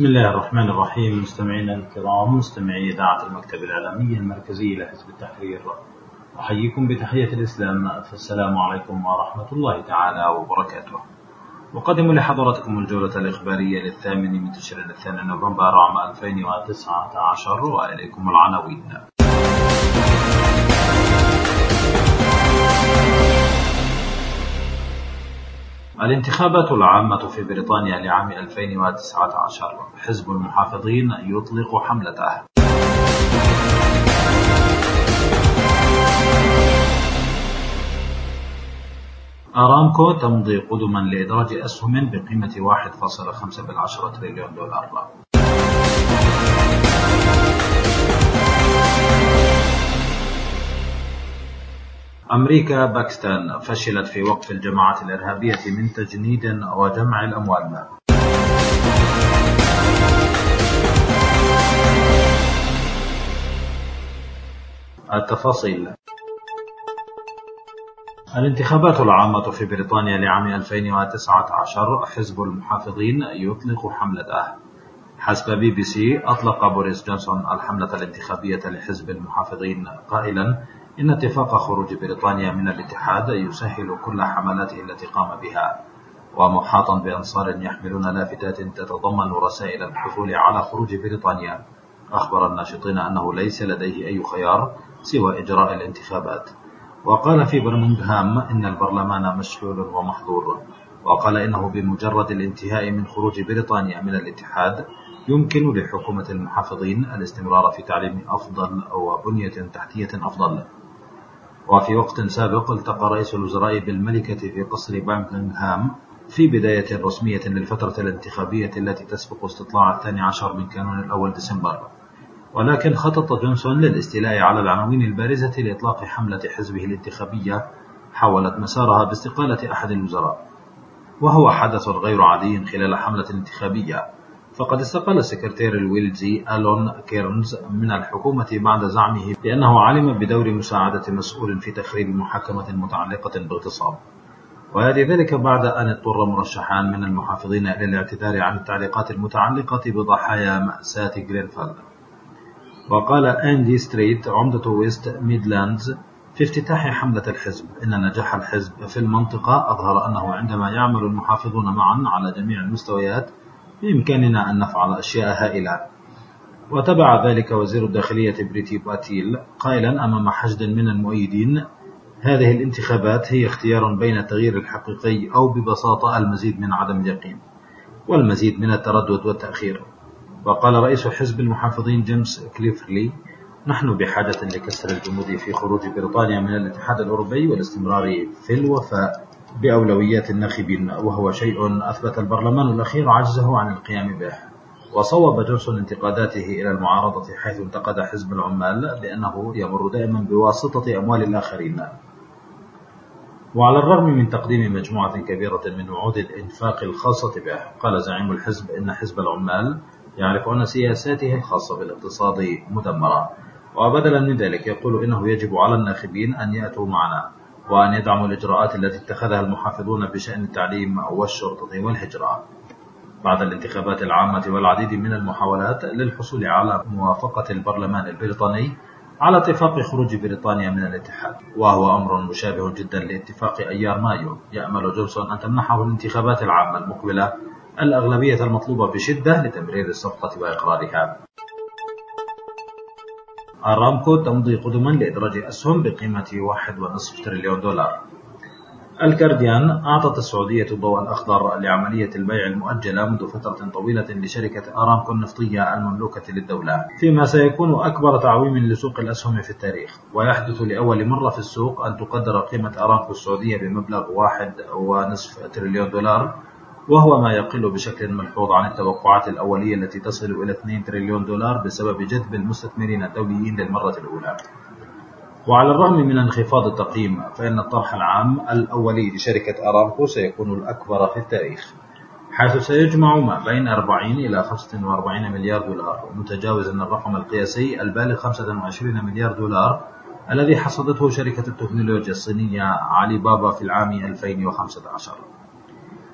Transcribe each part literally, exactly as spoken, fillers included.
بسم الله الرحمن الرحيم. مستمعينا الكرام، مستمعي إذاعة المكتب الإعلامي المركزي لحزب التحرير، أحييكم بتحية الإسلام، فالسلام عليكم ورحمة الله تعالى وبركاته. أقدم لحضراتكم الجولة الإخبارية للثامن من تشرين الثاني نوفمبر عام ألفين وتسعة عشر، وإليكم العناوين. الانتخابات العامة في بريطانيا لعام ألفين وتسعة عشر، حزب المحافظين يطلق حملته. أرامكو تمضي قدما لإدراج أسهم بقيمة واحد فاصلة خمسة تريليون دولار. أمريكا باكستان فشلت في وقف الجماعات الإرهابية من تجنيد وجمع الأموال. التفاصيل. الانتخابات العامة في بريطانيا لعام ألفين وتسعة عشر، حزب المحافظين يطلق حملته. حسب بي بي سي، أطلق بوريس جونسون الحملة الانتخابية لحزب المحافظين قائلا إن اتفاق خروج بريطانيا من الاتحاد يسهل كل حملاته التي قام بها، ومحاطا بأنصار يحملون لافتات تتضمن رسائل الحصول على خروج بريطانيا. أخبر الناشطين أنه ليس لديه أي خيار سوى إجراء الانتخابات، وقال في برمنغهام إن البرلمان مشلول ومحظور، وقال إنه بمجرد الانتهاء من خروج بريطانيا من الاتحاد يمكن لحكومة المحافظين الاستمرار في تعليم أفضل وبنية تحتية أفضل. وفي وقت سابق التقى رئيس الوزراء بالملكة في قصر برمنغهام في بداية رسمية للفترة الانتخابية التي تسبق استطلاع الثاني عشر من كانون الأول ديسمبر، ولكن خطط جونسون للاستيلاء على العناوين البارزة لإطلاق حملة حزبه الانتخابية حولت مسارها باستقالة أحد الوزراء، وهو حدث غير عادي خلال حملة انتخابية. فقد استقال السكرتير الويلزي ألون كيرنز من الحكومة بعد زعمه بأنه علم بدور مساعدة مسؤول في تخريب محاكمة متعلقة باغتصاب، وهذه ذلك بعد أن اضطر مرشحان من المحافظين إلى الاعتذار عن التعليقات المتعلقة بضحايا مأساة غرينفيل. وقال أندي ستريت عمدة ويست ميدلاندز في افتتاح حملة الحزب إن نجاح الحزب في المنطقة أظهر أنه عندما يعمل المحافظون معا على جميع المستويات بإمكاننا أن نفعل أشياء هائلة. وتبع ذلك وزير الداخلية بريتي باتيل قائلا أمام حشد من المؤيدين: هذه الانتخابات هي اختيار بين التغيير الحقيقي أو ببساطة المزيد من عدم اليقين والمزيد من التردد والتأخير. وقال رئيس حزب المحافظين جيمس كليفرلي: نحن بحاجة لكسر الجمود في خروج بريطانيا من الاتحاد الأوروبي والاستمرار في الوفاء بأولويات الناخبين، وهو شيء أثبت البرلمان الأخير عجزه عن القيام به. وصوب جونسون انتقاداته إلى المعارضة حيث انتقد حزب العمال بأنه يمر دائما بواسطة أموال الآخرين. وعلى الرغم من تقديم مجموعة كبيرة من وعود الإنفاق الخاصة به، قال زعيم الحزب إن حزب العمال يعرف أن سياساته الخاصة بالاقتصاد مدمرة، وبدلا من ذلك يقول إنه يجب على الناخبين أن يأتوا معنا وأن يدعموا الإجراءات التي اتخذها المحافظون بشأن التعليم والشرطة والهجرة. بعد الانتخابات العامة والعديد من المحاولات للحصول على موافقة البرلمان البريطاني على اتفاق خروج بريطانيا من الاتحاد، وهو أمر مشابه جدا لاتفاق أيار مايو، يأمل جونسون أن تمنحه الانتخابات العامة المقبلة الأغلبية المطلوبة بشدة لتمرير الصفقة وإقرارها. أرامكو تمضي قدما لإدراج أسهم بقيمة واحد ونصف تريليون دولار. الكارديان أعطت السعودية الضوء الأخضر لعملية البيع المؤجلة منذ فترة طويلة لشركة أرامكو النفطية المملوكة للدولة، فيما سيكون أكبر تعويم لسوق الأسهم في التاريخ. ويحدث لأول مرة في السوق أن تقدر قيمة أرامكو السعودية بمبلغ واحد ونصف تريليون دولار، وهو ما يقل بشكل ملحوظ عن التوقعات الأولية التي تصل إلى اثنين تريليون دولار بسبب جذب المستثمرين الدوليين للمرة الأولى. وعلى الرغم من انخفاض التقييم، فإن الطرح العام الأولي لشركة أرامكو سيكون الأكبر في التاريخ، حيث سيجمع ما بين أربعين إلى خمسة وأربعين مليار دولار، متجاوزا الرقم القياسي البالغ خمسة وعشرين مليار دولار الذي حصدته شركة التكنولوجيا الصينية علي بابا في العام ألفين وخمسة عشر.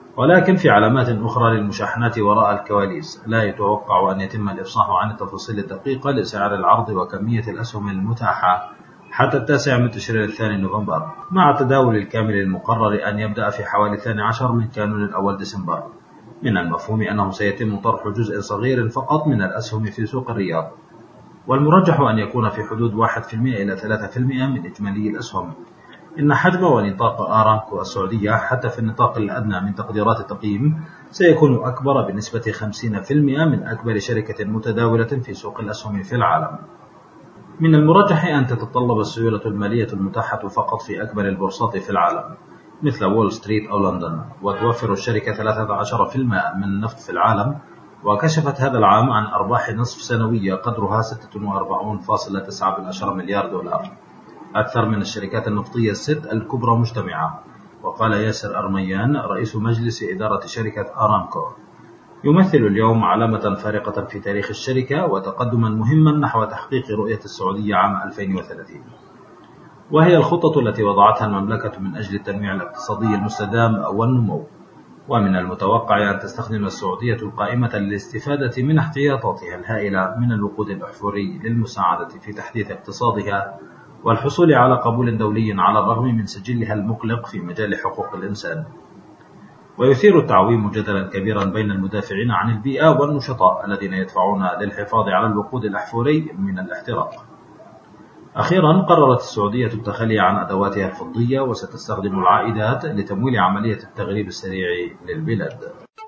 ولكن في علامات أخرى للمشاحنات وراء الكواليس. لا يتوقع أن يتم الإفصاح عن التفاصيل الدقيقة لسعر العرض وكمية الأسهم المتاحة حتى التاسع من تشرين الثاني نوفمبر، مع التداول الكامل المقرر أن يبدأ في حوالي الثاني عشر من كانون الأول ديسمبر. من المفهوم أنه سيتم طرح جزء صغير فقط من الأسهم في سوق الرياض، والمرجح أن يكون في حدود واحد بالمئة إلى ثلاثة بالمئة من إجمالي الأسهم. إن حجم ونطاق آرامكو السعودية حتى في النطاق الأدنى من تقديرات التقييم سيكون أكبر بنسبة خمسين بالمئة من أكبر شركة متداولة في سوق الأسهم في العالم. من المرجح أن تتطلب السيولة المالية المتاحة فقط في أكبر البورصات في العالم مثل وول ستريت أو لندن، وتوفر الشركة ثلاثة عشر بالمئة من النفط في العالم، وكشفت هذا العام عن أرباح نصف سنوية قدرها ستة وأربعين فاصلة تسعة مليار دولار، أكثر من الشركات النفطية الست الكبرى مجتمعة. وقال ياسر أرميان رئيس مجلس إدارة شركة آرامكو: يمثل اليوم علامة فارقة في تاريخ الشركة وتقدما مهما نحو تحقيق رؤية السعودية عام ألفين وثلاثين، وهي الخطة التي وضعتها المملكة من أجل التنويع الاقتصادي المستدام والنمو. ومن المتوقع أن تستخدم السعودية القائمة للاستفادة من احتياطاتها الهائلة من الوقود الأحفوري للمساعدة في تحديث اقتصادها والحصول على قبول دولي على الرغم من سجلها المقلق في مجال حقوق الإنسان. ويثير التعويم جدلا كبيرا بين المدافعين عن البيئة والنشطاء الذين يدفعون للحفاظ على الوقود الأحفوري من الاحتراق. أخيرا، قررت السعودية التخلي عن أدواتها الفضية وستستخدم العائدات لتمويل عملية التغريب السريع للبلاد.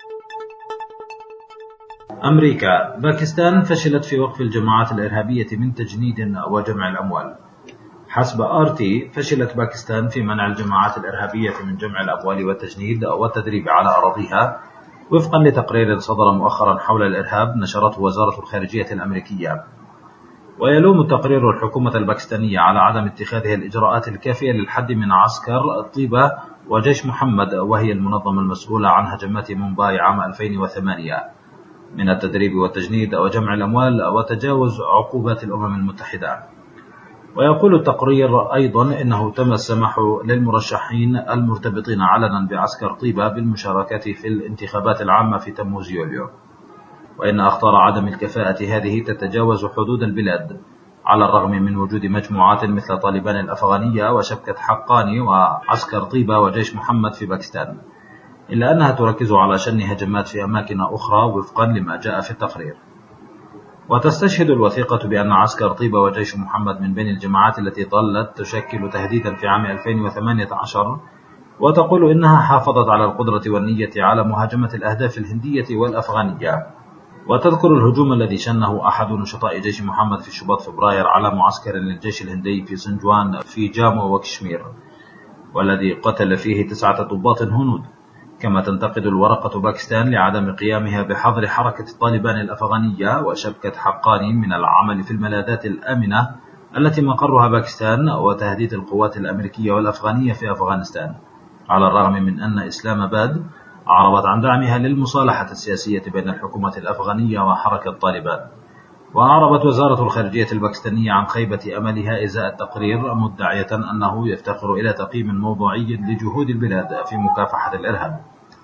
أمريكا: باكستان فشلت في وقف الجماعات الإرهابية من تجنيد وجمع الأموال. حسب آر تي، فشلت باكستان في منع الجماعات الإرهابية من جمع الأموال والتجنيد والتدريب على أراضيها، وفقا لتقرير صدر مؤخرا حول الإرهاب نشرته وزارة الخارجية الأمريكية. ويلوم التقرير الحكومة الباكستانية على عدم اتخاذها الإجراءات الكافية للحد من عسكر طيبة وجيش محمد، وهي المنظمة المسؤولة عن هجمات مومباي عام ألفين وثمانية، من التدريب والتجنيد وجمع الأموال وتجاوز عقوبات الأمم المتحدة. ويقول التقرير أيضا إنه تم السماح للمرشحين المرتبطين علنا بعسكر طيبة بالمشاركة في الانتخابات العامة في تموز يوليو، وإن أخطار عدم الكفاءة هذه تتجاوز حدود البلاد، على الرغم من وجود مجموعات مثل طالبان الأفغانية وشبكة حقاني وعسكر طيبة وجيش محمد في باكستان، إلا أنها تركز على شن هجمات في أماكن أخرى وفقا لما جاء في التقرير. وتستشهد الوثيقة بأن عسكر طيبة وجيش محمد من بين الجماعات التي ظلت تشكل تهديدا في عام ألفين وثمانية عشر، وتقول إنها حافظت على القدرة والنية على مهاجمة الأهداف الهندية والأفغانية. وتذكر الهجوم الذي شنه أحد نشطاء جيش محمد في شباط فبراير على معسكر للجيش الهندي في سنجوان في جامو وكشمير، والذي قتل فيه تسعة ضباط هنود. كما تنتقد الورقة باكستان لعدم قيامها بحظر حركة طالبان الأفغانية وشبكة حقاني من العمل في الملاذات الآمنة التي مقرها باكستان، وتهديد القوات الأمريكية والأفغانية في أفغانستان، على الرغم من أن إسلام آباد أعربت عن دعمها للمصالحة السياسية بين الحكومة الأفغانية وحركة طالبان. وأعربت وزارة الخارجية الباكستانية عن خيبة أملها إزاء التقرير، مدعية أنه يفتقر إلى تقييم موضوعي لجهود البلاد في مكافحة الإرهاب.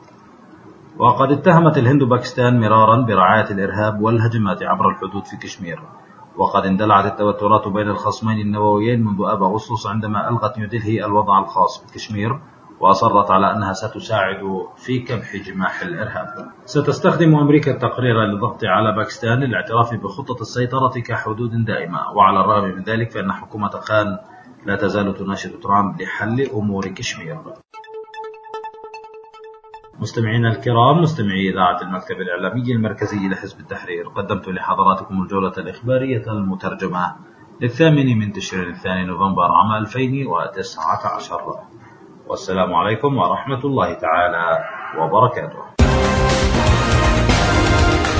وقد اتهمت الهند باكستان مرارا برعاية الإرهاب والهجمات عبر الحدود في كشمير، وقد اندلعت التوترات بين الخصمين النوويين منذ آب أغسطس عندما ألغت نيودلهي الوضع الخاص بكشمير وأصرت على أنها ستساعد في كبح جماح الإرهاب. ستستخدم أمريكا التقرير للضغط على باكستان للاعتراف بخطة السيطرة كحدود دائمة، وعلى الرغم من ذلك فإن حكومة خان لا تزال تناشد ترامب لحل أمور كشمير. مستمعينا الكرام، مستمعي إذاعة المكتب الإعلامي المركزي لحزب التحرير، قدمت لحضراتكم الجولة الإخبارية المترجمة للثامن من تشرين الثاني نوفمبر عام ألفين وتسعة عشر. والسلام عليكم ورحمة الله تعالى وبركاته.